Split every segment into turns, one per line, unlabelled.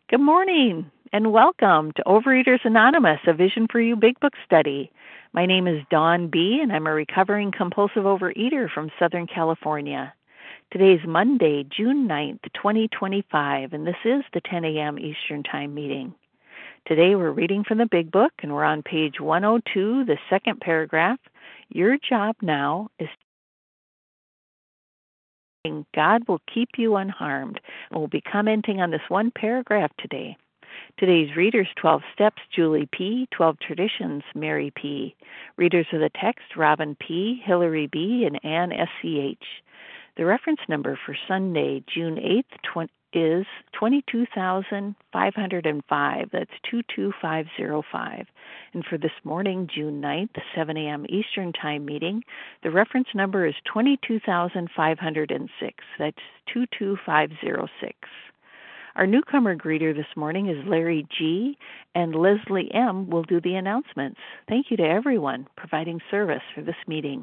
Good morning and welcome to Overeaters Anonymous, a Vision for You Big Book study. My name is Dawn B., and I'm a recovering compulsive overeater from Southern California. Today is Monday, June 9th, 2025, and this is the 10 a.m. Eastern Time meeting. Today we're reading from the Big Book, and we're on page 102, the second paragraph. Your job now is God will keep you unharmed. And we'll be commenting on this one paragraph today. Today's readers, 12 Steps, Julie P., 12 Traditions, Mary P. Readers of the text, Robin P., Hillary B., and Ann S.C.H. The reference number for Sunday, June 8th, is 22,505. That's 22505. And for this morning, June 9th, 7 a.m. Eastern Time meeting, the reference number is 22,506. That's 22506. Our newcomer greeter this morning is Larry G., and Leslie M. will do the announcements. Thank you to everyone providing service for this meeting.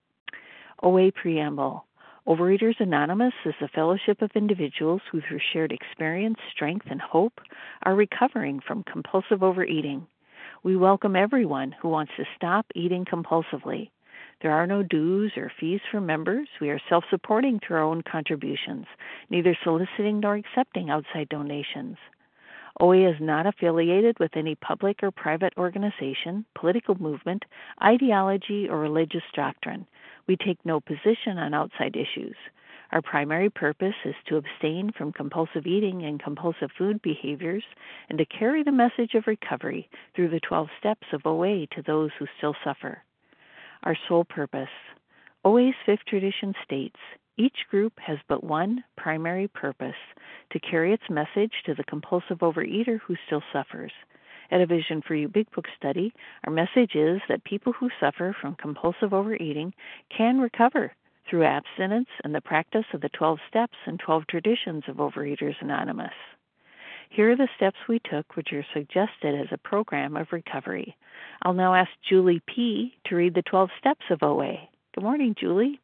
OA Preamble. Overeaters Anonymous is a fellowship of individuals who, through shared experience, strength, and hope, are recovering from compulsive overeating. We welcome everyone who wants to stop eating compulsively. There are no dues or fees for members. We are self-supporting through our own contributions, neither soliciting nor accepting outside donations. OA is not affiliated with any public or private organization, political movement, ideology, or religious doctrine. We take no position on outside issues. Our primary purpose is to abstain from compulsive eating and compulsive food behaviors and to carry the message of recovery through the 12 steps of OA to those who still suffer. Our sole purpose. OA's fifth tradition states, each group has but one primary purpose, to carry its message to the compulsive overeater who still suffers. At a Vision for You Big Book study, our message is that people who suffer from compulsive overeating can recover through abstinence and the practice of the 12 steps and 12 traditions of Overeaters Anonymous. Here are the steps we took, which are suggested as a program of recovery. I'll now ask Julie P. to read the 12 steps of OA. Good morning, Julie.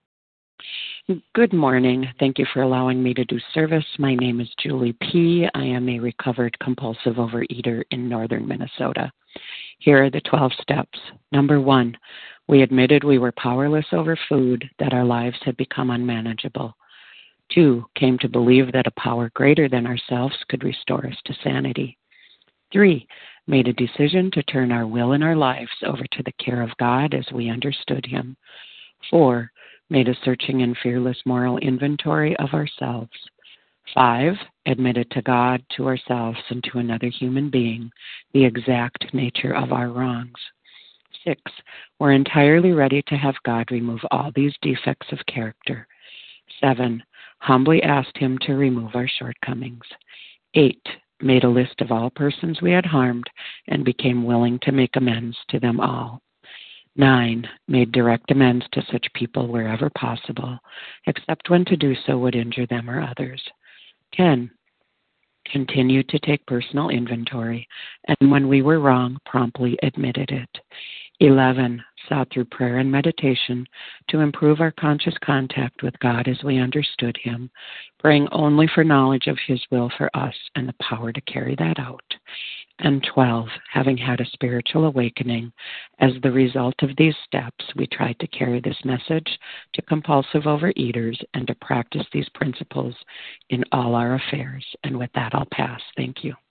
Good morning. Thank you for allowing me to do service. My name is Julie P. I am a recovered compulsive overeater in northern Minnesota. Here are the 12 steps. Number 1, we admitted we were powerless over food, that our lives had become unmanageable. 2, came to believe that a power greater than ourselves could restore us to sanity. 3, made a decision to turn our will and our lives over to the care of God as we understood Him. 4, made a searching and fearless moral inventory of ourselves. 5, admitted to God, to ourselves, and to another human being the exact nature of our wrongs. 6, were entirely ready to have God remove all these defects of character. 7, humbly asked Him to remove our shortcomings. 8, made a list of all persons we had harmed and became willing to make amends to them all. 9, made direct amends to such people wherever possible, except when to do so would injure them or others. 10, continued to take personal inventory, and when we were wrong, promptly admitted it. 11, sought through prayer and meditation to improve our conscious contact with God as we understood Him, praying only for knowledge of His will for us and the power to carry that out. And 12, having had a spiritual awakening, as the result of these steps, we tried to carry this message to compulsive overeaters and to practice these principles in all our affairs. And with that, I'll pass. Thank you.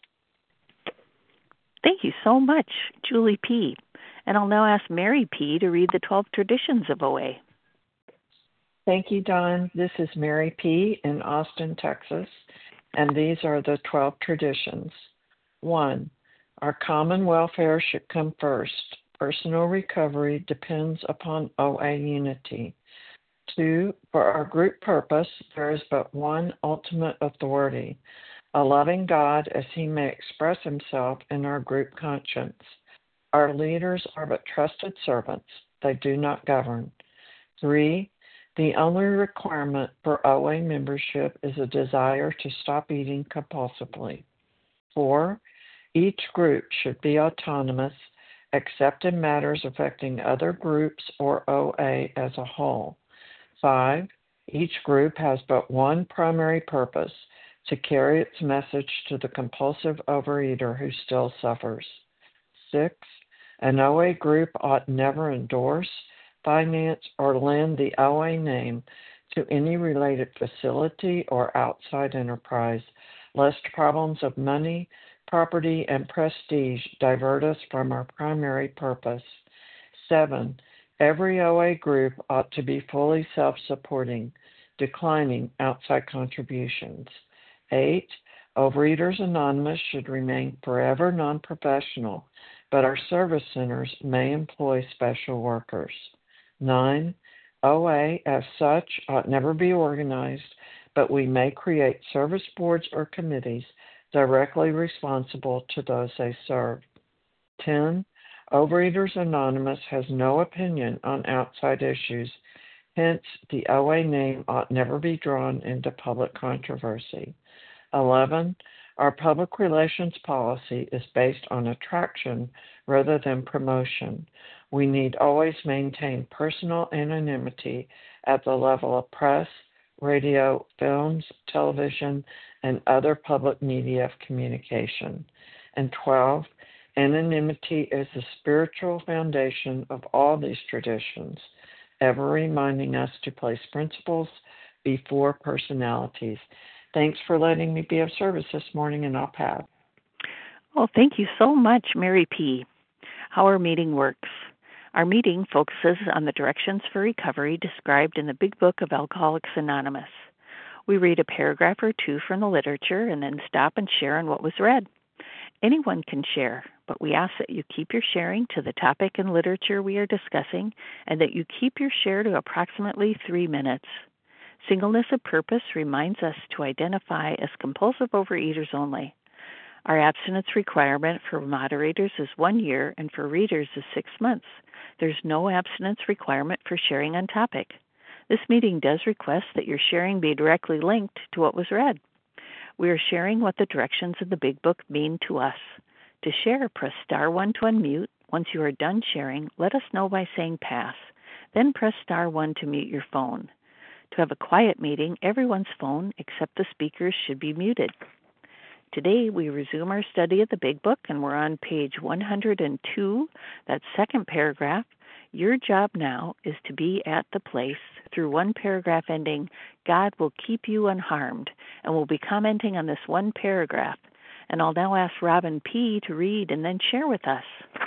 Thank you so much, Julie P. And I'll now ask Mary P. to read the 12 traditions of OA.
Thank you, Dawn. This is Mary P. in Austin, Texas, and these are the 12 traditions. 1, our common welfare should come first. Personal recovery depends upon OA unity. 2, for our group purpose, there is but one ultimate authority, a loving God as He may express Himself in our group conscience. Our leaders are but trusted servants. They do not govern. 3, the only requirement for OA membership is a desire to stop eating compulsively. 4, each group should be autonomous, except in matters affecting other groups or OA as a whole. 5, each group has but one primary purpose, to carry its message to the compulsive overeater who still suffers. 6. An OA group ought never endorse, finance, or lend the OA name to any related facility or outside enterprise, lest problems of money, property, and prestige divert us from our primary purpose. 7. Every OA group ought to be fully self-supporting, declining outside contributions. 8. Overeaters Anonymous should remain forever non-professional, but our service centers may employ special workers. 9. OA, as such, ought never be organized, but we may create service boards or committees directly responsible to those they serve. 10. Overeaters Anonymous has no opinion on outside issues, hence the OA name ought never be drawn into public controversy. 11. Our public relations policy is based on attraction rather than promotion. We need always maintain personal anonymity at the level of press, radio, films, television, and other public media of communication. And 12. Anonymity is the spiritual foundation of all these traditions, ever reminding us to place principles before personalities. Thanks for letting me be of service this morning, and I'll pass.
Well, thank you so much, Mary P. How our meeting works. Our meeting focuses on the directions for recovery described in the Big Book of Alcoholics Anonymous. We read a paragraph or two from the literature and then stop and share on what was read. Anyone can share, but we ask that you keep your sharing to the topic and literature we are discussing and that you keep your share to approximately 3 minutes. Singleness of purpose reminds us to identify as compulsive overeaters only. Our abstinence requirement for moderators is 1 year and for readers is 6 months. There's no abstinence requirement for sharing on topic. This meeting does request that your sharing be directly linked to what was read. We are sharing what the directions in the Big Book mean to us. To share, press *1 to unmute. Once you are done sharing, let us know by saying pass. Then press *1 to mute your phone. To have a quiet meeting, everyone's phone except the speakers should be muted. Today, we resume our study of the Big Book, and we're on page 102, that second paragraph. Your job now is to be at the place through one paragraph ending, God will keep you unharmed, and we'll be commenting on this one paragraph. And I'll now ask Robin P. to read and then share with us.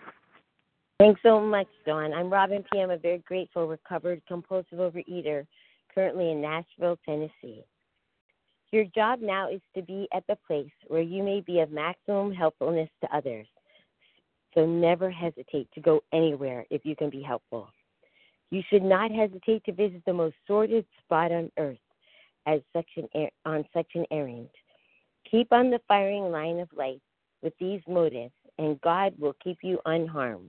Thanks so much, Dawn. I'm Robin P. I'm a very grateful, recovered, compulsive overeater, currently in Nashville, Tennessee. Your job now is to be at the place where you may be of maximum helpfulness to others. So never hesitate to go anywhere if you can be helpful. You should not hesitate to visit the most sordid spot on earth on such an errand. Keep on the firing line of life with these motives, and God will keep you unharmed.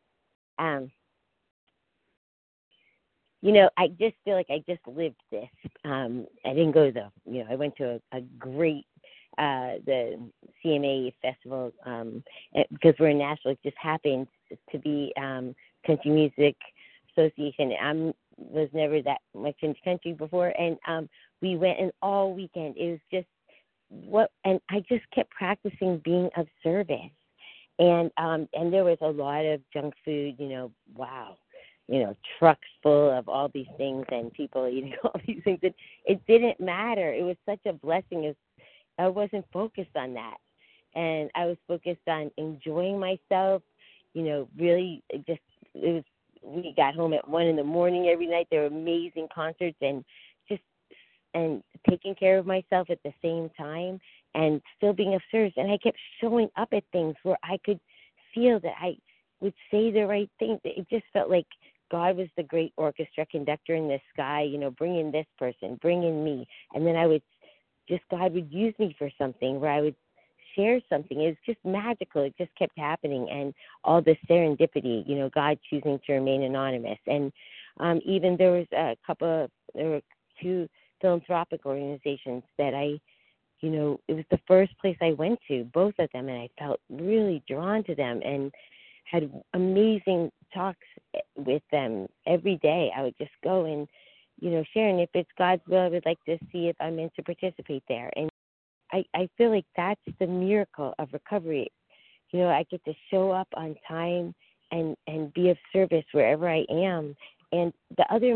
I just feel like I just lived this. I didn't go though. I went to a great the CMA festival because we're in Nashville. It just happened to be Country Music Association. I was never that much into country before, and we went and all weekend. It was just and I just kept practicing being of service, and there was a lot of junk food. Wow. Trucks full of all these things and people eating all these things. It didn't matter. It was such a blessing. I wasn't focused on that. And I was focused on enjoying myself, really we got home at 1 a.m. every night. There were amazing concerts and taking care of myself at the same time and still being of service. And I kept showing up at things where I could feel that I would say the right thing. It just felt like God was the great orchestra conductor in the sky, bring in this person, bring in me. And then God would use me for something where I would share something. It was just magical. It just kept happening. And all this serendipity, God choosing to remain anonymous. And even there were 2 philanthropic organizations that it was the first place I went to, both of them, and I felt really drawn to them and had amazing talks with them every day. I would just go and, share. And if it's God's will, I would like to see if I'm meant to participate there. And I feel like that's the miracle of recovery. You know, I get to show up on time and be of service wherever I am. And the other,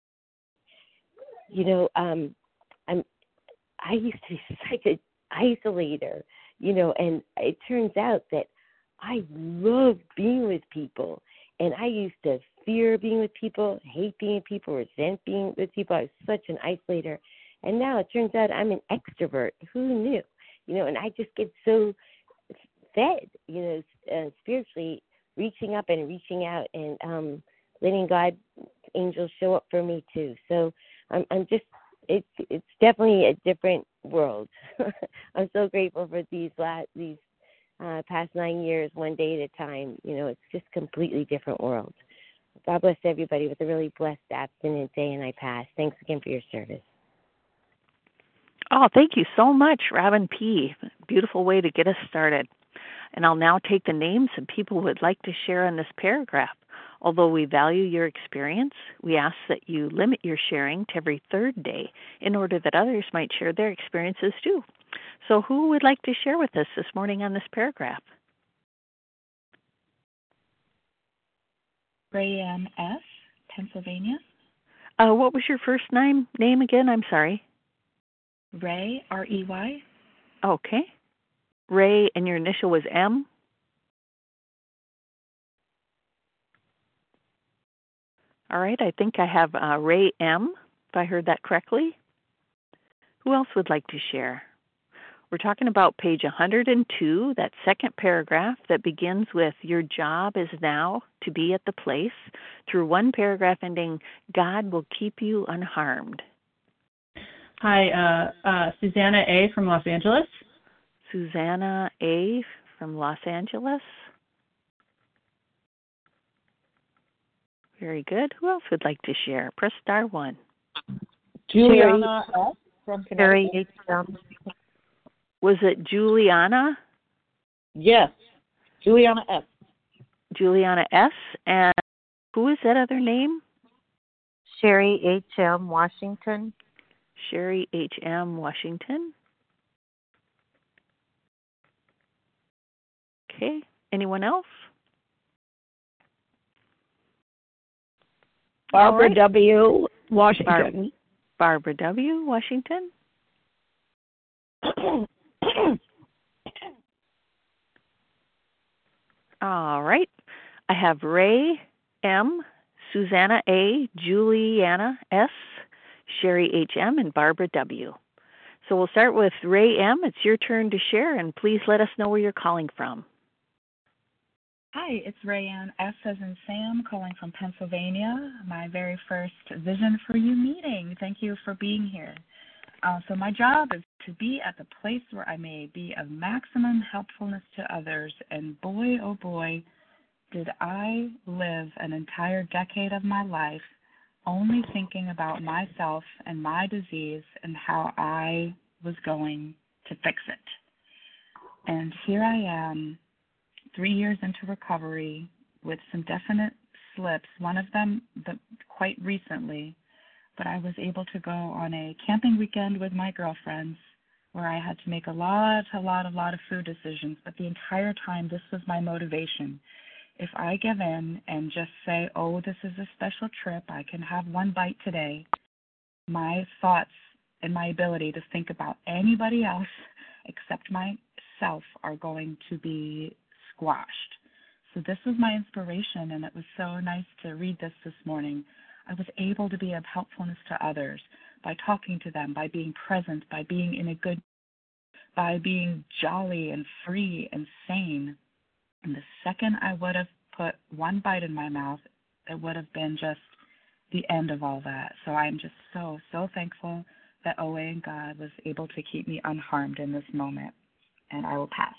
you know, I used to be such an isolator, you know, and it turns out that I love being with people. And I used to fear being with people, hate being with people, resent being with people. I was such an isolator. And now it turns out I'm an extrovert. Who knew? You know, and I just get so fed, you know, spiritually, reaching up and reaching out and letting God angels show up for me too. So I'm just, it's definitely a different world. I'm so grateful for these past 9 years, one day at a time. You know, it's just completely different world. God bless everybody with a really blessed abstinent day, and I pass. Thanks again for your service.
Oh, thank you so much, Robin P. Beautiful way to get us started. And I'll now take the names of people who would like to share on this paragraph. Although we value your experience, we ask that you limit your sharing to every third day in order that others might share their experiences too. So who would like to share with us this morning on this paragraph?
Rayanne S., Pennsylvania.
What was your first name again? I'm sorry.
Ray, R-E-Y.
Okay. Ray, and your initial was M? All right, I think I have Ray M., if I heard that correctly. Who else would like to share? We're talking about page 102, that second paragraph that begins with, your job is now to be at the place, through one paragraph ending, God will keep you unharmed.
Hi, Susanna A. from Los Angeles.
Susanna A. from Los Angeles. Very good. Who else would like to share? Press star 1.
Juliana S. from Connecticut.
Was it Juliana?
Yes, Juliana S.
Juliana S. And who is that other name?
Sherry H.M. Washington.
Sherry H.M. Washington. Okay. Anyone else?
Barbara W. Washington.
Barbara W. Washington. All right. I have Ray M., Susanna A., Juliana S., Sherry H.M., and Barbara W. So we'll start with Ray M. It's your turn to share, and please let us know where you're calling from.
Hi, it's Rayanne S. as in Sam, calling from Pennsylvania. My very first Vision for You meeting. Thank you for being here. So my job is to be at the place where I may be of maximum helpfulness to others. And boy, oh boy, did I live an entire decade of my life only thinking about myself and my disease and how I was going to fix it. And here I am, 3 years into recovery with some definite slips, one of them quite recently, but I was able to go on a camping weekend with my girlfriends where I had to make a lot of food decisions, but the entire time this was my motivation. If I give in and just say, oh, this is a special trip, I can have one bite today, my thoughts and my ability to think about anybody else except myself are going to be squashed. So this was my inspiration, and it was so nice to read this morning. I was able to be of helpfulness to others by talking to them, by being present, by being by being jolly and free and sane. And the second I would have put one bite in my mouth, it would have been just the end of all that. So I'm just so thankful that OA and God was able to keep me unharmed in this moment. And I will pass.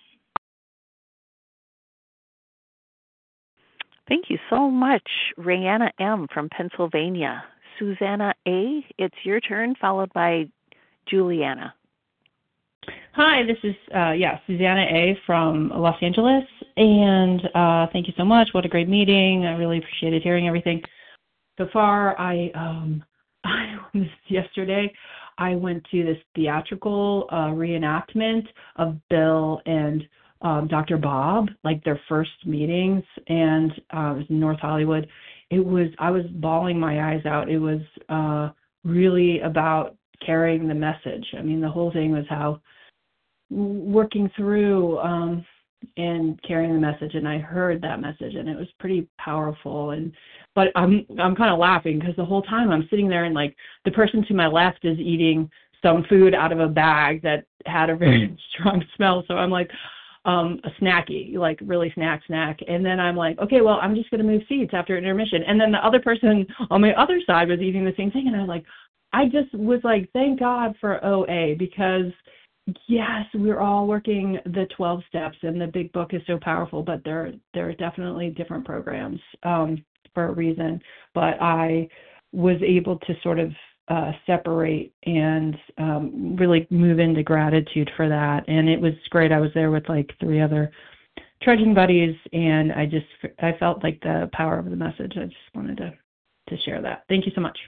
Thank you so much, Rayanna M. from Pennsylvania. Susanna A., it's your turn, followed by Juliana.
Hi, this is Susanna A. from Los Angeles, and thank you so much. What a great meeting. I really appreciated hearing everything so far. I missed yesterday. I went to this theatrical reenactment of Bill and Dr. Bob, like their first meetings, and it was in North Hollywood. I was bawling my eyes out. It was really about carrying the message. I mean, the whole thing was how working through and carrying the message, and I heard that message, and it was pretty powerful. But I'm kind of laughing because the whole time I'm sitting there, and like the person to my left is eating some food out of a bag that had a very strong smell. So I'm like a snacky, like really snack. And then I'm like, okay, well, I'm just going to move seats after intermission. And then the other person on my other side was eating the same thing, and I just was like, thank God for OA, because yes, we're all working the 12 steps, and the big book is so powerful, but there are definitely different programs for a reason. But I was able to sort of separate and really move into gratitude for that. And it was great. I was there with like 3 other trudging buddies, and I felt like the power of the message. I just wanted to share that. Thank you so much.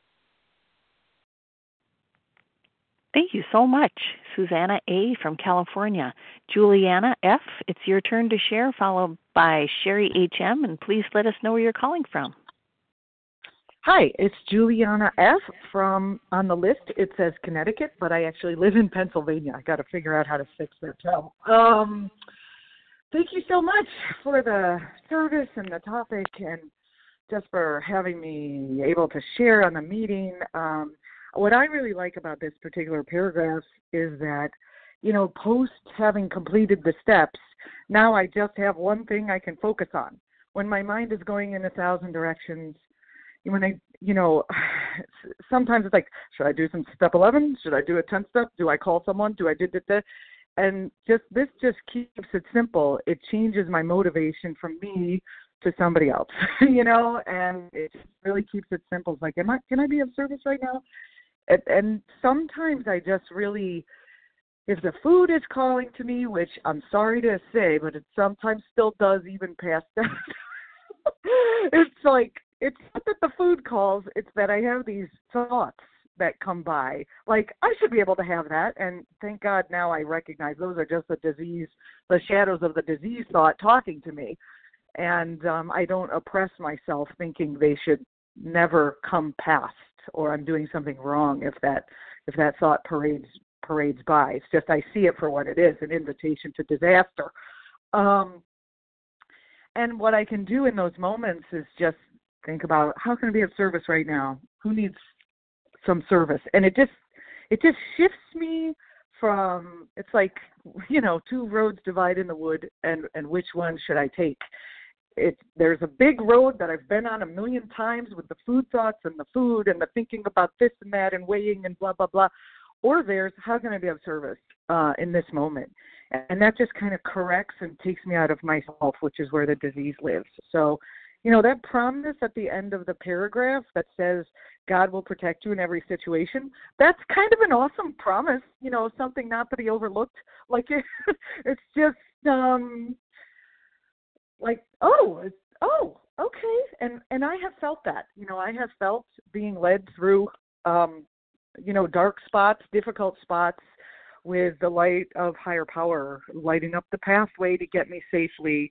Thank you so much, Susanna A. from California. Juliana F., it's your turn to share, followed by Sherry H.M., and please let us know where you're calling from.
Hi, it's Juliana F. from, on the list, it says Connecticut, but I actually live in Pennsylvania. I got to figure out how to fix that tell. Thank you so much for the service and the topic, and just for having me able to share on the meeting. What I really like about this particular paragraph is that, post having completed the steps, now I just have one thing I can focus on. When my mind is going in 1,000 directions, sometimes it's like, should I do some step 11? Should I do a 10 step? Do I call someone? Do I do that? And this just keeps it simple. It changes my motivation from me to somebody else, and it just really keeps it simple. It's like, can I be of service right now? And sometimes I just really, if the food is calling to me, which I'm sorry to say, but it sometimes still does even past that. It's like, it's not that the food calls, it's that I have these thoughts that come by. Like, I should be able to have that. And thank God now I recognize those are just the shadows of the disease thought talking to me. And I don't oppress myself thinking they should never come past, or I'm doing something wrong if that thought parades by. It's just I see it for what it is, an invitation to disaster. And what I can do in those moments is just think about, how can I be of service right now? Who needs some service? And it just shifts me from, it's like, 2 roads divide in the wood, and which one should I take? There's a big road that I've been on 1,000,000 times with the food thoughts and the food and the thinking about this and that and weighing and blah, blah, blah. Or there's, how can I be of service in this moment? And that just kind of corrects and takes me out of myself, which is where the disease lives. So, that promise at the end of the paragraph that says God will protect you in every situation, that's kind of an awesome promise, something not to be overlooked. Like, it's just, like, oh, okay. And I have felt that, I have felt being led through, dark spots, difficult spots, with the light of higher power lighting up the pathway to get me safely,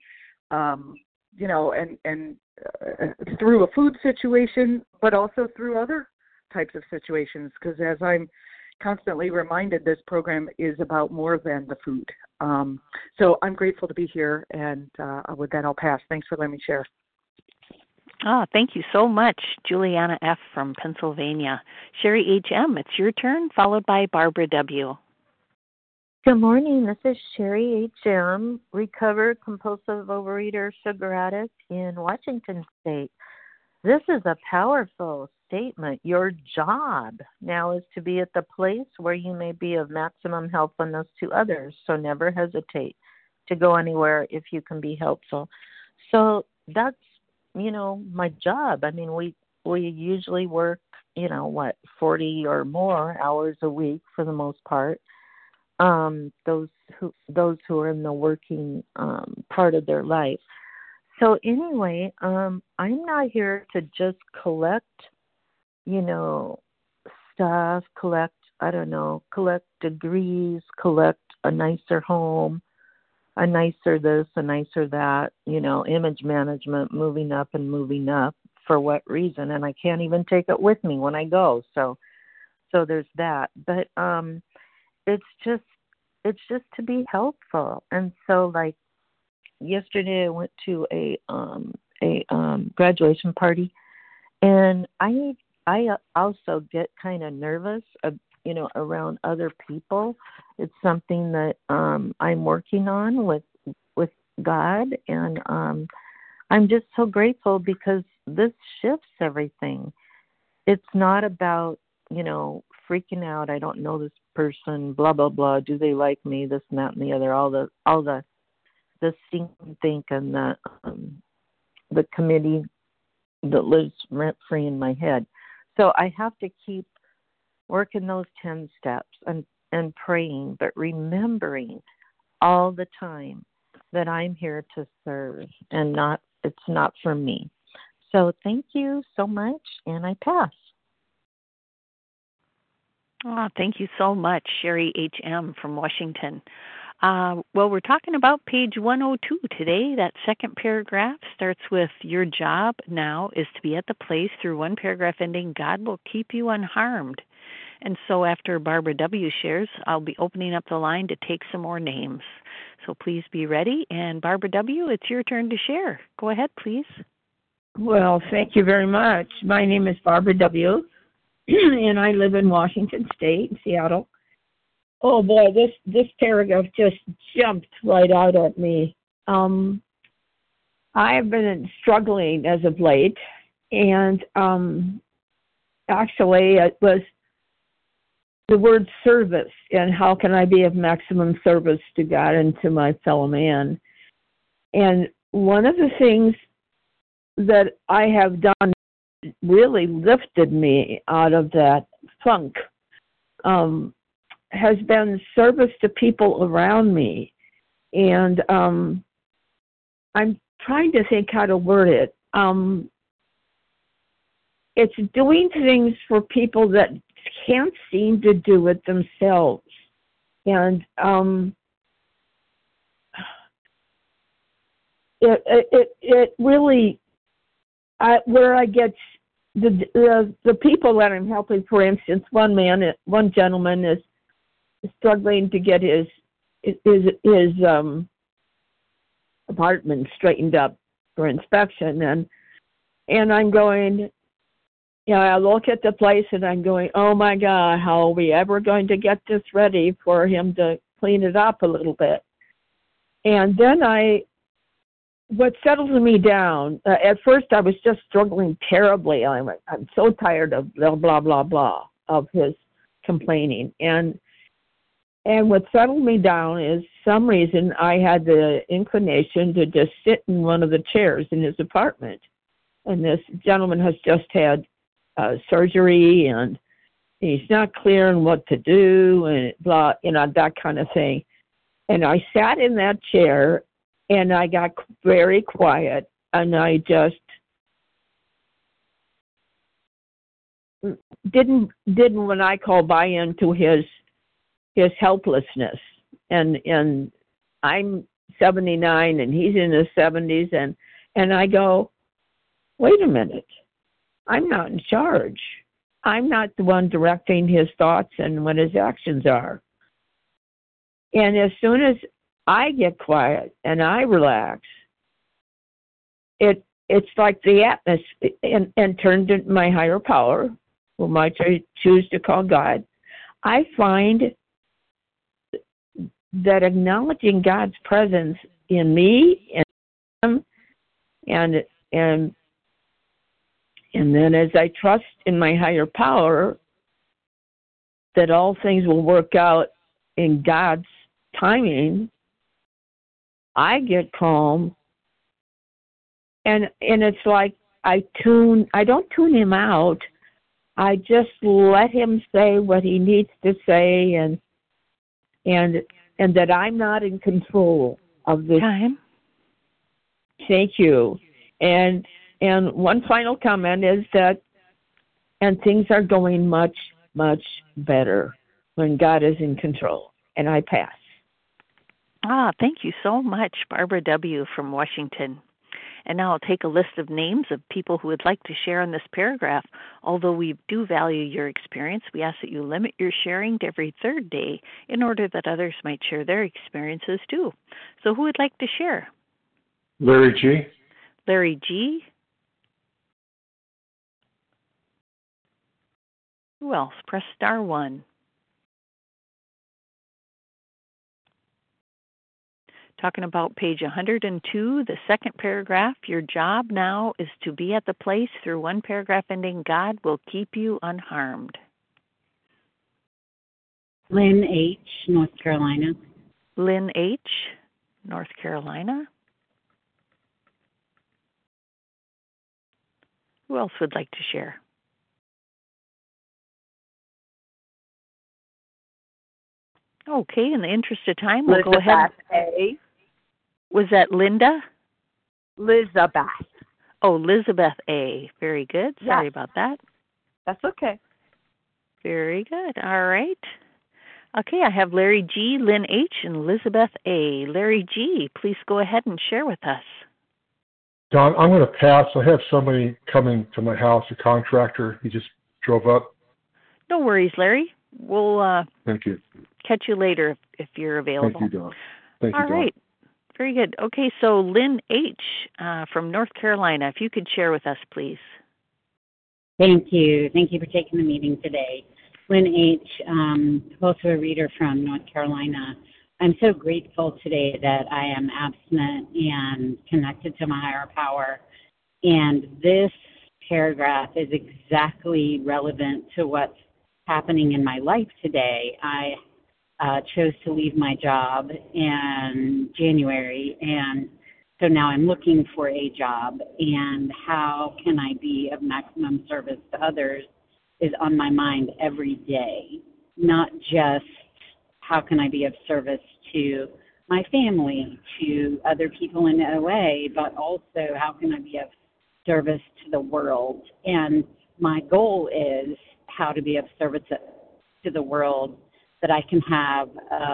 and through a food situation, but also through other types of situations, because as I'm constantly reminded, this program is about more than the food. So I'm grateful to be here, and with that, I'll pass. Thanks for letting me share.
Thank you so much, Juliana F. from Pennsylvania. Sherry H.M., it's your turn, followed by Barbara W.
Good morning. This is Sherry H.M., recovered compulsive overeater, sugar addict in Washington State. This is a powerful statement. Your job now is to be at the place where you may be of maximum helpfulness to others, so never hesitate to go anywhere if you can be helpful. So that's, my job. I mean, we usually work, 40 or more hours a week for the most part. Those who are in the working part of their life. So anyway, I'm not here to just collect, stuff, collect I don't know, collect degrees, collect a nicer home, a nicer this, a nicer that, image management, moving up and moving up. For what reason? And I can't even take it with me when I go. So there's that. But it's just to be helpful. And so, like, yesterday I went to a graduation party, and I also get kind of nervous, around other people. It's something that I'm working on with God, and I'm just so grateful because this shifts everything. It's not about, freaking out. I don't know this person, blah, blah, blah. Do they like me? This and that and the other. All the stinking think and the committee that lives rent free in my head. So I have to keep working those 10 steps and praying, but remembering all the time that I'm here to serve and it's not for me. So thank you so much, and I pass.
Oh, thank you so much, Sherry H.M. from Washington. Well, we're talking about page 102 today. That second paragraph starts with, your job now is to be at the place through one paragraph ending, God will keep you unharmed. And so after Barbara W. shares, I'll be opening up the line to take some more names. So please be ready. And Barbara W., it's your turn to share. Go ahead, please.
Well, thank you very much. My name is Barbara W., and I live in Washington State, Seattle. Oh, boy, this paragraph just jumped right out at me. I have been struggling as of late, and actually it was the word service, and how can I be of maximum service to God and to my fellow man. And one of the things that I have done really lifted me out of that funk has been service to people around me. And I'm trying to think how to word it. It's doing things for people that can't seem to do it themselves. And it really, where I get the people that I'm helping, for instance, one gentleman is struggling to get his apartment straightened up for inspection, and I'm going, I look at the place and I'm going, oh my God, how are we ever going to get this ready for him to clean it up a little bit? And then what settles me down, at first I was just struggling terribly. I'm so tired of blah, blah, blah, blah, of his complaining. And what settled me down is some reason I had the inclination to just sit in one of the chairs in his apartment. And this gentleman has just had surgery, and he's not clear on what to do, and blah, that kind of thing. And I sat in that chair, and I got very quiet, and I just didn't what I call buy into his helplessness. And I'm 79 and he's in his 70s, and I go, wait a minute, I'm not in charge. I'm not the one directing his thoughts and what his actions are. And as soon as I get quiet and I relax, it's like the atmosphere, and turned to my higher power, whom I choose to call God. I find that acknowledging God's presence in me and him, and then as I trust in my higher power that all things will work out in God's timing, I get calm, and it's like I don't tune him out. I just let him say what he needs to say, and that I'm not in control of this
time.
Thank you. And one final comment is that, and things are going much, much better. when God is in control. And I pass.
Thank you so much, Barbara W. from Washington. And now I'll take a list of names of people who would like to share in this paragraph. Although we do value your experience, we ask that you limit your sharing to every third day in order that others might share their experiences too. So who would like to share?
Larry G.
Larry G. Who else? Press star 1. Talking about page 102, the second paragraph. Your job now is to be at the place through one paragraph ending, God will keep you unharmed.
Lynn H., North Carolina.
Lynn H., North Carolina. Who else would like to share? Okay, in the interest of time, we'll go ahead.
A.
Was that Linda?
Elizabeth.
Oh, Elizabeth A. Very good. Sorry about that.
That's okay.
Very good. All right. Okay, I have Larry G., Lynn H., and Elizabeth A. Larry G., please go ahead and share with us.
Don, I'm going to pass. I have somebody coming to my house, a contractor. He just drove up.
No worries, Larry. We'll
Thank you.
Catch you later if you're available.
Thank you, Don. Thank you,
All
Don.
right. Very good. Okay, so Lynn H. From North Carolina, if you could share with us, please.
Thank you. Thank you for taking the meeting today. Lynn H., also a reader from North Carolina. I'm so grateful today that I am abstinent and connected to my higher power. And this paragraph is exactly relevant to what's happening in my life today. I chose to leave my job in January, and so now I'm looking for a job, and how can I be of maximum service to others is on my mind every day, not just how can I be of service to my family, to other people in OA, but also how can I be of service to the world. And my goal is how to be of service to the world, that I can have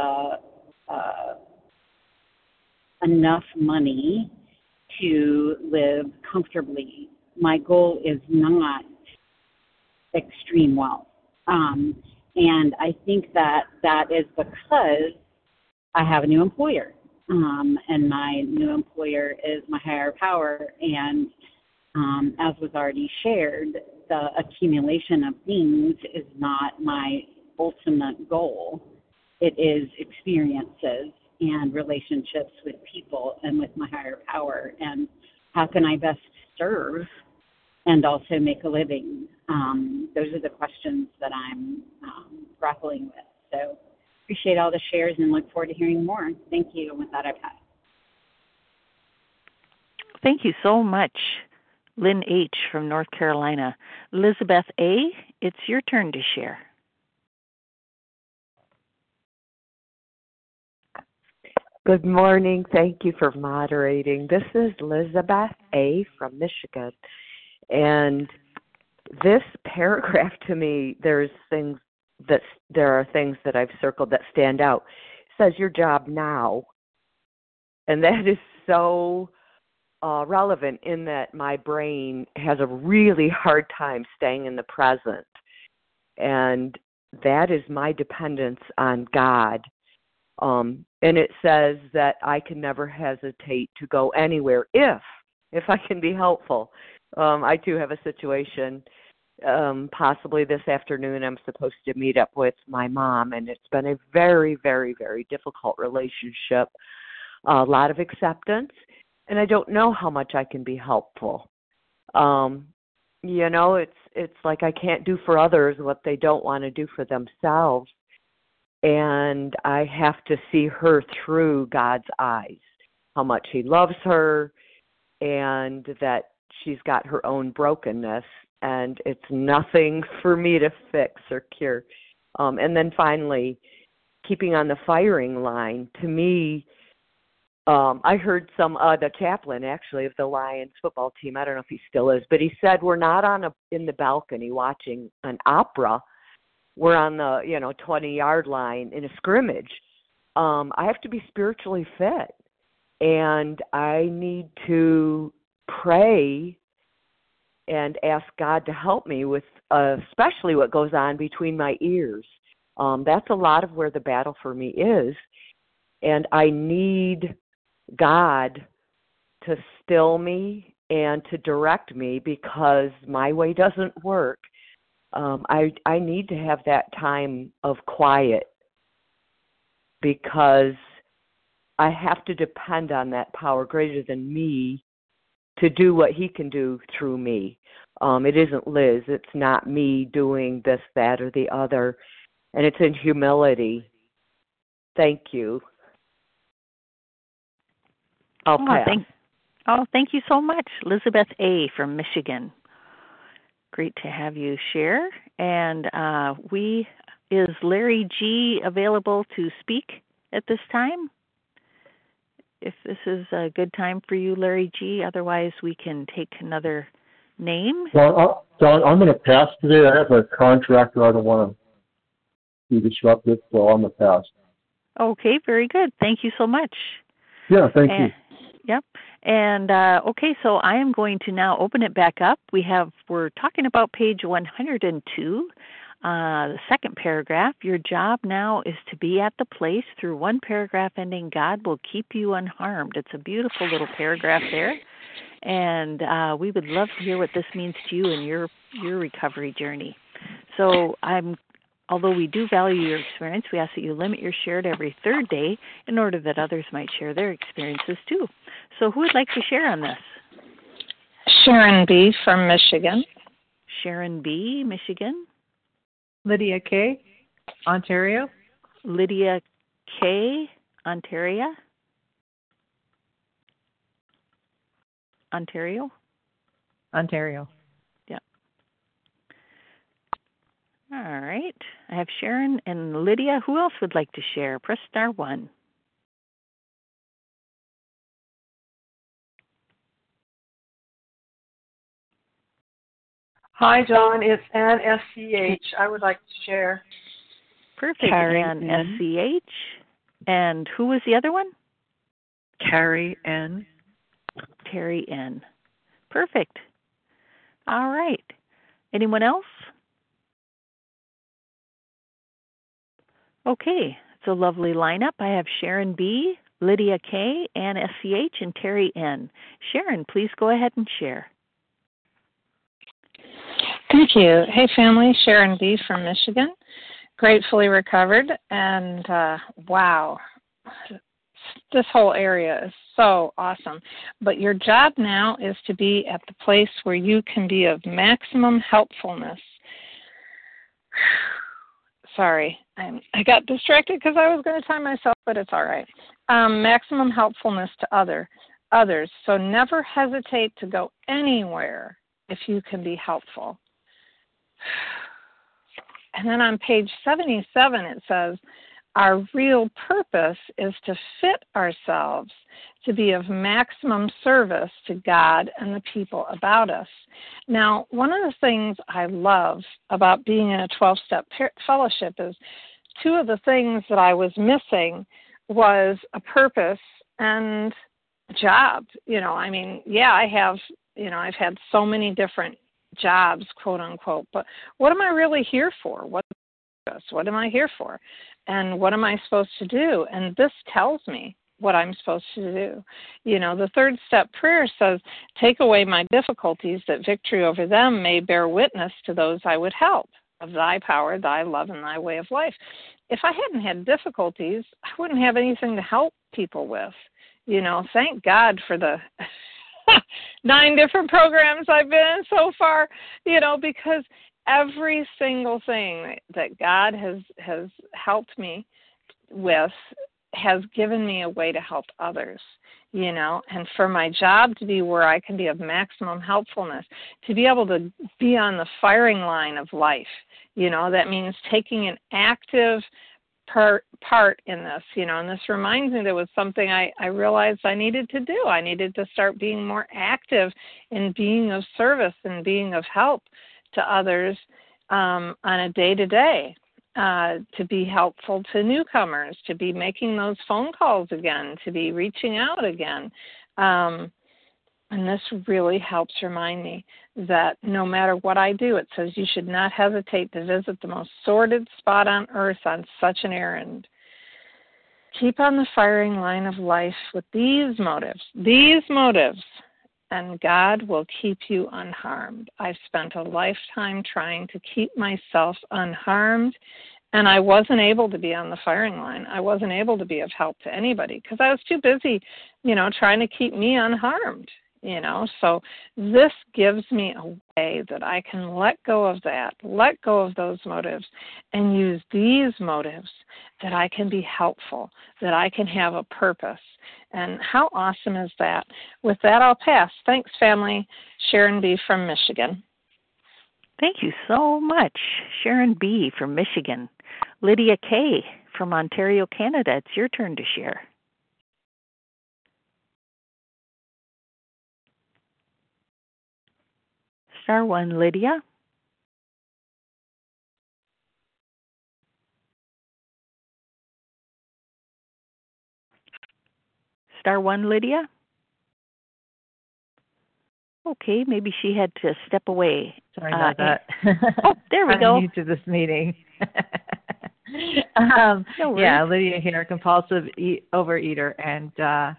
enough money to live comfortably. My goal is not extreme wealth. And I think that is because I have a new employer. And my new employer is my higher power. And as was already shared, the accumulation of things is not my ultimate goal. It is experiences and relationships with people and with my higher power, and how can I best serve and also make a living. Those are the questions that I'm grappling with. So appreciate all the shares and look forward to hearing more. Thank you. And with that, I pass.
Thank you so much, Lynn H. from North Carolina. Elizabeth A., it's your turn to share.
Good morning. Thank you for moderating. This is Elizabeth A. from Michigan. And this paragraph to me, there are things that I've circled that stand out. It says your job now. And that is so relevant in that my brain has a really hard time staying in the present. And that is my dependence on God. And it says that I can never hesitate to go anywhere if I can be helpful. I too have a situation, possibly this afternoon I'm supposed to meet up with my mom, and it's been a very, very, very difficult relationship, a lot of acceptance, and I don't know how much I can be helpful. It's like I can't do for others what they don't want to do for themselves. And I have to see her through God's eyes, how much he loves her, and that she's got her own brokenness, and it's nothing for me to fix or cure. And then finally, keeping on the firing line, to me, I heard the chaplain, actually, of the Lions football team, I don't know if he still is, but he said we're not in the balcony watching an opera. we're on the 20-yard line in a scrimmage. I have to be spiritually fit, and I need to pray and ask God to help me with especially what goes on between my ears. That's a lot of where the battle for me is, and I need God to still me and to direct me because my way doesn't work. I need to have that time of quiet because I have to depend on that power greater than me to do what he can do through me. It isn't Liz. It's not me doing this, that, or the other. And it's in humility. Thank you. I'll pass.
Thank you so much. Elizabeth A. from Michigan. Great to have you share. And is Larry G. available to speak at this time? If this is a good time for you, Larry G., otherwise we can take another name.
Well, Don, I'm going to pass today. I have a contractor. I don't want to be disruptive, so I'm going to pass.
Okay, very good. Thank you so much.
Yeah, thank you.
Yep. And okay, so I am going to now open it back up. We're talking about page 102. The second paragraph, your job now is to be at the place through one paragraph ending, God will keep you unharmed. It's a beautiful little paragraph there. And we would love to hear what this means to you in your recovery journey. So although we do value your experience, we ask that you limit your share to every third day in order that others might share their experiences too. So who would like to share on this?
Sharon B. from Michigan.
Sharon B., Michigan.
Lydia K., Ontario.
Lydia K., Ontario. Ontario. Yep. All right. I have Sharon and Lydia. Who else would like to share? Press star 1.
Hi, John. It's Ann SCH. I would like to share.
Perfect. Ann SCH. And who was the other one?
Carrie N.
Terry N. Perfect. All right. Anyone else? Okay. It's a lovely lineup. I have Sharon B., Lydia K., Ann SCH, and Terry N. Sharon, please go ahead and share.
Thank you. Hey, family. Sharon B. from Michigan. Gratefully recovered. And wow, this whole area is so awesome. But your job now is to be at the place where you can be of maximum helpfulness. Sorry, I got distracted because I was going to time myself, but it's all right. Maximum helpfulness to others. So never hesitate to go anywhere if you can be helpful. And then on page 77, it says, our real purpose is to fit ourselves to be of maximum service to God and the people about us. Now, one of the things I love about being in a 12-step fellowship is two of the things that I was missing was a purpose and a job. I've had so many different jobs, quote unquote, but what am I really here for? What am I here for? And what am I supposed to do? And this tells me what I'm supposed to do. The third step prayer says, take away my difficulties that victory over them may bear witness to those I would help, of thy power, thy love, and thy way of life. If I hadn't had difficulties, I wouldn't have anything to help people with. Thank God for the 9 different programs I've been in so far, because every single thing that God has helped me with has given me a way to help others, and for my job to be where I can be of maximum helpfulness, to be able to be on the firing line of life, that means taking an active part in this, and this reminds me there was something I realized I needed to do. I needed to start being more active in being of service and being of help to others, on a day-to-day, to be helpful to newcomers, to be making those phone calls again, to be reaching out again. And this really helps remind me that no matter what I do, it says you should not hesitate to visit the most sordid spot on earth on such an errand. Keep on the firing line of life with these motives, and God will keep you unharmed. I've spent a lifetime trying to keep myself unharmed, and I wasn't able to be on the firing line. I wasn't able to be of help to anybody because I was too busy, trying to keep me unharmed. So this gives me a way that I can let go of that, let go of those motives, and use these motives that I can be helpful, that I can have a purpose. And how awesome is that? With that, I'll pass. Thanks, family. Sharon B. from Michigan.
Thank you so much, Sharon B. from Michigan. Lydia K. from Ontario, Canada. It's your turn to share. Star 1, Lydia. Star 1, Lydia. Okay, maybe she had to step away.
Sorry about that.
Oh, there we go.
I'm new to this meeting.
No worries.
Yeah, Lydia here, compulsive overeater, and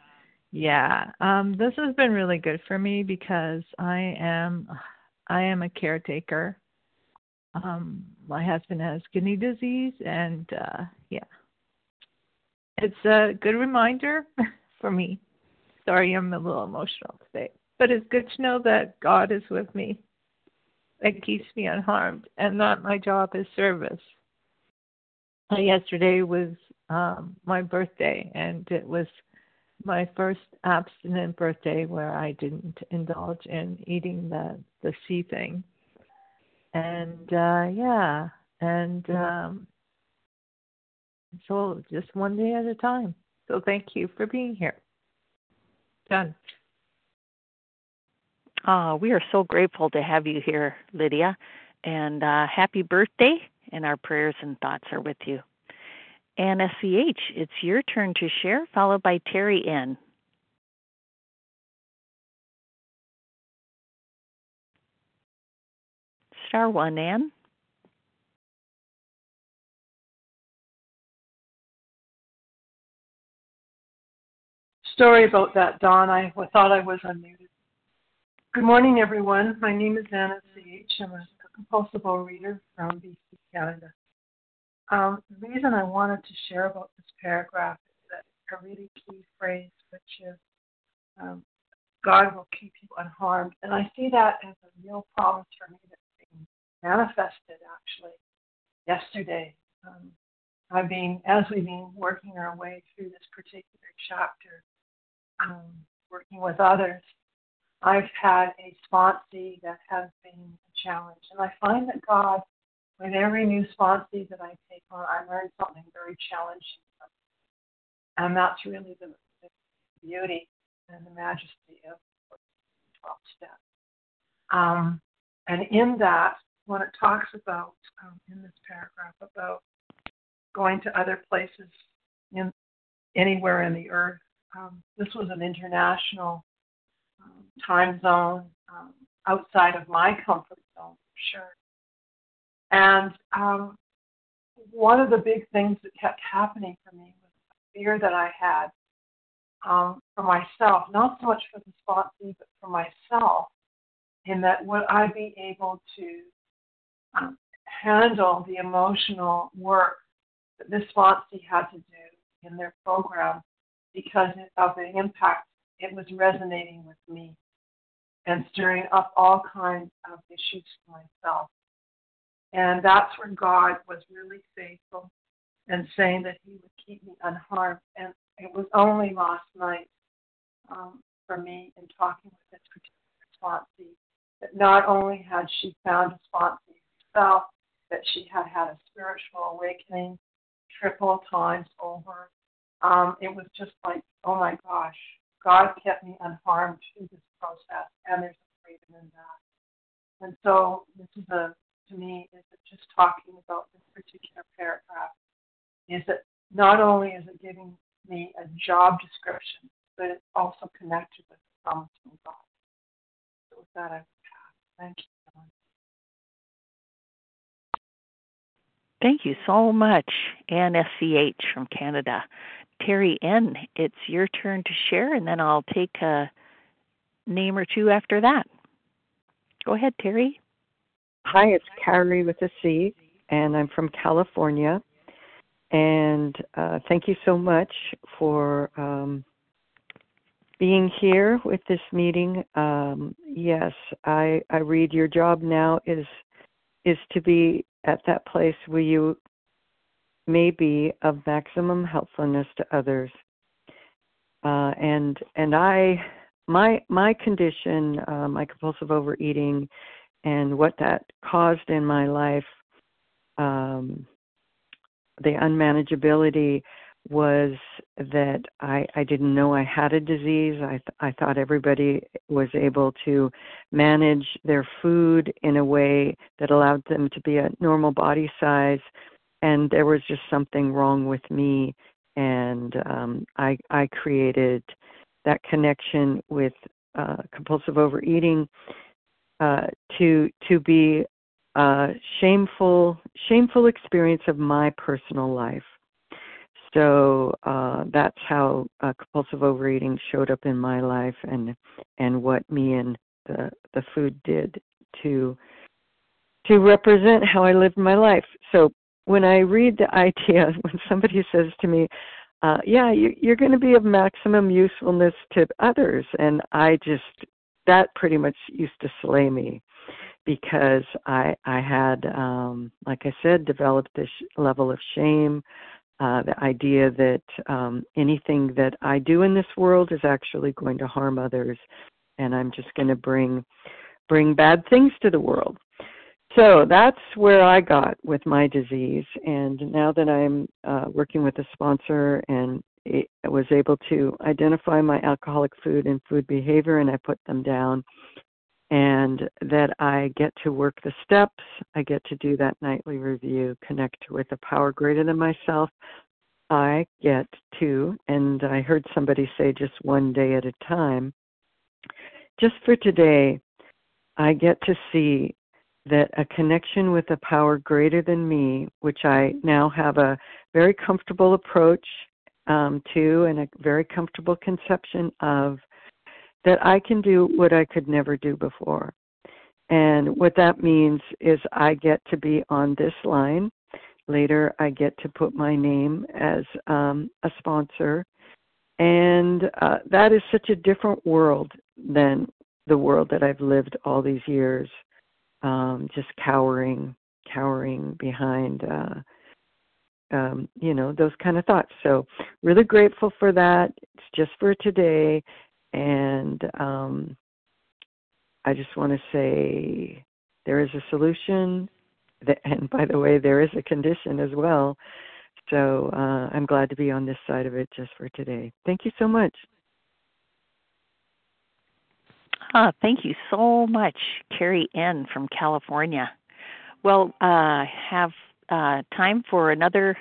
this has been really good for me because I am a caretaker. My husband has kidney disease, and it's a good reminder for me. Sorry, I'm a little emotional today, but it's good to know that God is with me and keeps me unharmed, and that my job is service. Yesterday was my birthday, and it was my first abstinent birthday where I didn't indulge in eating the sea thing. And so just one day at a time. So thank you for being here. Done.
We are so grateful to have you here, Lydia, and happy birthday, and our prayers and thoughts are with you. And SCH, it's your turn to share, followed by Terry N. Star 1, Ann.
Story about that, Dawn. I thought I was unmuted. Good morning, everyone. My name is Anna C.H. I'm a compulsive overeater from BC, Canada. The reason I wanted to share about this paragraph is that a really key phrase, which is God will keep you unharmed. And I see that as a real promise for me that's being manifested, actually, yesterday. As we've been working our way through this particular chapter, working with others, I've had a sponsee that has been a challenge. And I find that God, with every new sponsee that I take on, I learn something very challenging. And that's really the beauty and the majesty of 12 steps. And in that, when it talks about, in this paragraph, about going to other places anywhere in the earth, this was an international time zone outside of my comfort zone, for sure. And one of the big things that kept happening for me was the fear that I had for myself, not so much for the sponsee, but for myself, in that would I be able to handle the emotional work that this sponsee had to do in their program because of the impact it was resonating with me and stirring up all kinds of issues for myself. And that's where God was really faithful and saying that he would keep me unharmed. And it was only last night for me in talking with this particular sponsee that not only had she found a sponsee herself, that she had had a spiritual awakening triple times over. It was just like, oh my gosh, God kept me unharmed through this process, and there's a freedom in that. And so this is to me is that just talking about this particular paragraph is that not only is it giving me a job description, but it's also connected with the promise from God. So with that, I will pass. Thank you, Dawn.
Thank you so much, Ann SCH from Canada. Terry N., it's your turn to share, and then I'll take a name or two after that. Go ahead, Terry.
Hi, it's Carrie with a C, and I'm from California. And thank you so much for being here with this meeting. Yes, I read your job now is to be at that place where you may be of maximum helpfulness to others. And my condition, my compulsive overeating, and what that caused in my life, the unmanageability was that I didn't know I had a disease. I thought everybody was able to manage their food in a way that allowed them to be a normal body size, and there was just something wrong with me. And I created that connection with compulsive overeating to be a shameful experience of my personal life. So that's how compulsive overeating showed up in my life, and what me and the food did to represent how I lived my life. So when I read the idea, when somebody says to me, you're going to be of maximum usefulness to others, and that pretty much used to slay me, because I had, like I said, developed this level of shame. The idea that anything that I do in this world is actually going to harm others, and I'm just going to bring bad things to the world. So that's where I got with my disease. And now that I'm working with a sponsor and I was able to identify my alcoholic food and food behavior, and I put them down, and that I get to work the steps, I get to do that nightly review, connect with a power greater than myself, I get to, and I heard somebody say just one day at a time, just for today, I get to see that a connection with a power greater than me, which I now have a very comfortable approach to, and a very comfortable conception of, that I can do what I could never do before. And what that means is I get to be on this line. Later, I get to put my name as a sponsor. And that is such a different world than the world that I've lived all these years, just cowering behind, those kind of thoughts. So really grateful for that. It's just for today. And I just want to say there is a solution, and by the way, there is a condition as well. So I'm glad to be on this side of it just for today. Thank you so much.
Thank you so much, Carrie N. from California. Well, have time for another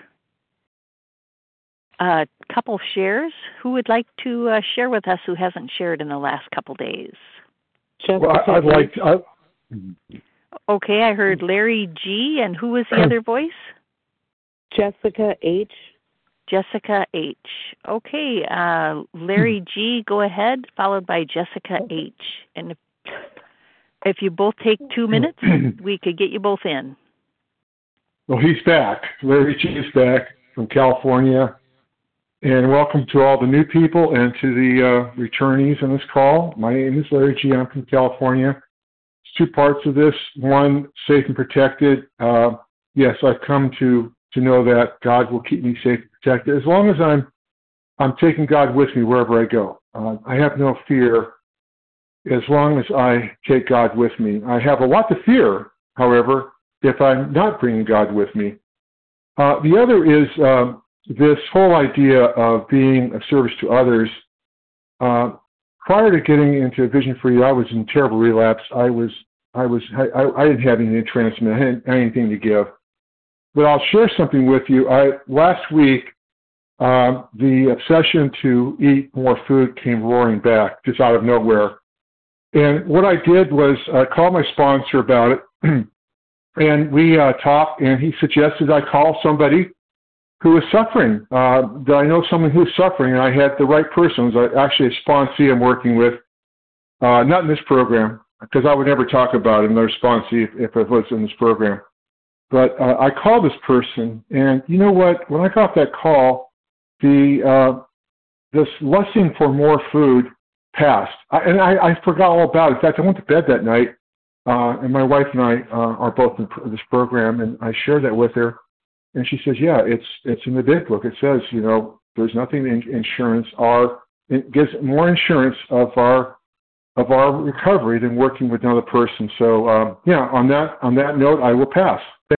couple shares. Who would like to share with us who hasn't shared in the last couple days?
Well, I'd like to.
Okay, I heard Larry G. And who was the other voice?
Jessica H.
Jessica H. Okay, Larry G., go ahead, followed by Jessica H. And if you both take 2 minutes, we could get you both in.
Well, he's back. Larry G. is back from California. And welcome to all the new people and to the returnees on this call. My name is Larry G. I'm from California. There's 2 parts of this. One, safe and protected. Yes, I've come to know that God will keep me safe and protected as long as I'm taking God with me wherever I go. I have no fear as long as I take God with me. I have a lot to fear, however, if I'm not bringing God with me. The other is this whole idea of being of service to others. Prior to getting into Vision for You, I was in terrible relapse. I was I didn't have anything to transmit. I hadn't anything to give. But I'll share something with you. Last week, the obsession to eat more food came roaring back just out of nowhere. And what I did was call my sponsor about it, and we talked, and he suggested I call somebody who was suffering. That I know someone who's suffering, and I had the right person. It was actually a sponsee I'm working with, not in this program, because I would never talk about another sponsee if it was in this program. But I called this person, and you know what? When I got that call, this lusting for more food passed. I forgot all about it. In fact, I went to bed that night, and my wife and I are both in this program, and I shared that with her. And she says, yeah, it's in the big book. It says, there's nothing in insurance. It gives more insurance of our recovery than working with another person. So, on that note, I will pass.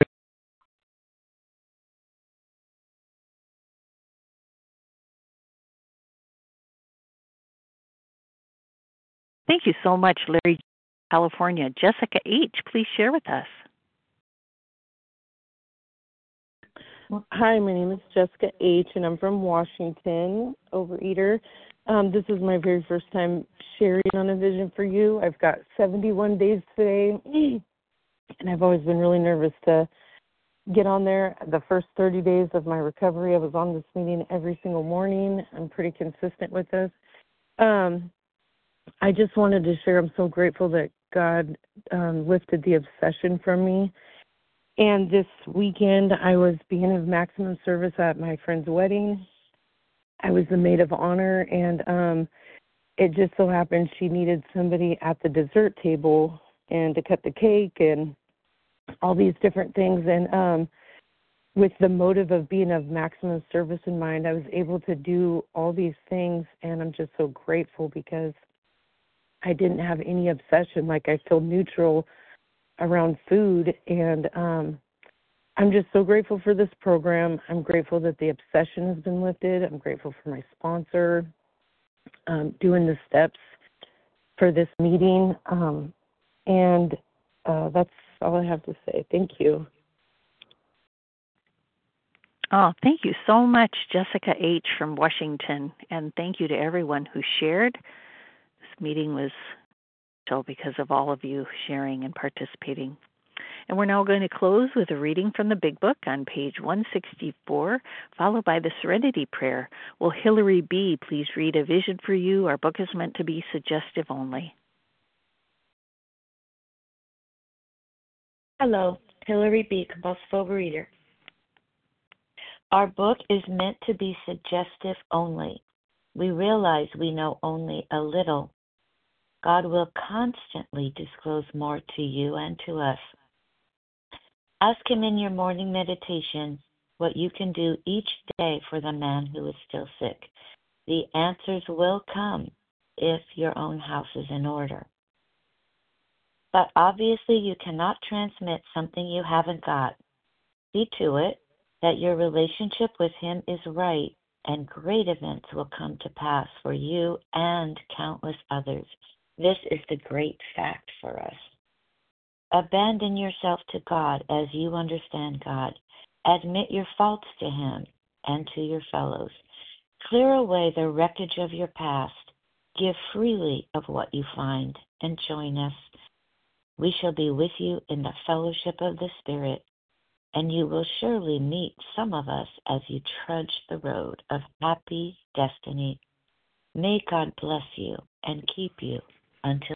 Thank you so much, Larry, California. Jessica H., please share with us.
Hi, my name is Jessica H., and I'm from Washington, Overeater. This is my very first time sharing on a vision for you. I've got 71 days today, and I've always been really nervous to get on there. The first 30 days of my recovery, I was on this meeting every single morning. I'm pretty consistent with this. I just wanted to share I'm so grateful that God lifted the obsession from me. And this weekend, I was being of maximum service at my friend's wedding. I was the maid of honor, and it just so happened she needed somebody at the dessert table and to cut the cake and all these different things. And with the motive of being of maximum service in mind, I was able to do all these things, and I'm just so grateful because I didn't have any obsession. Like, I feel neutral around food, and I'm just so grateful for this program. I'm grateful that the obsession has been lifted. I'm grateful for my sponsor doing the steps for this meeting, and that's all I have to say. Thank you.
Oh, thank you so much, Jessica H. from Washington, and thank you to everyone who shared. This meeting was so because of all of you sharing and participating. And we're now going to close with a reading from the Big Book on page 164, followed by the Serenity Prayer. Will Hillary B. please read A Vision for You? Our book is meant to be suggestive only.
Hello, Hillary B., compulsive overeater. Our book is meant to be suggestive only. We realize we know only a little. God will constantly disclose more to you and to us. Ask Him in your morning meditation what you can do each day for the man who is still sick. The answers will come if your own house is in order. But obviously you cannot transmit something you haven't got. See to it that your relationship with Him is right, and great events will come to pass for you and countless others. This is the great fact for us. Abandon yourself to God as you understand God. Admit your faults to Him and to your fellows. Clear away the wreckage of your past. Give freely of what you find, and join us. We shall be with you in the fellowship of the Spirit, and you will surely meet some of us as you trudge the road of happy destiny. May God bless you and keep you until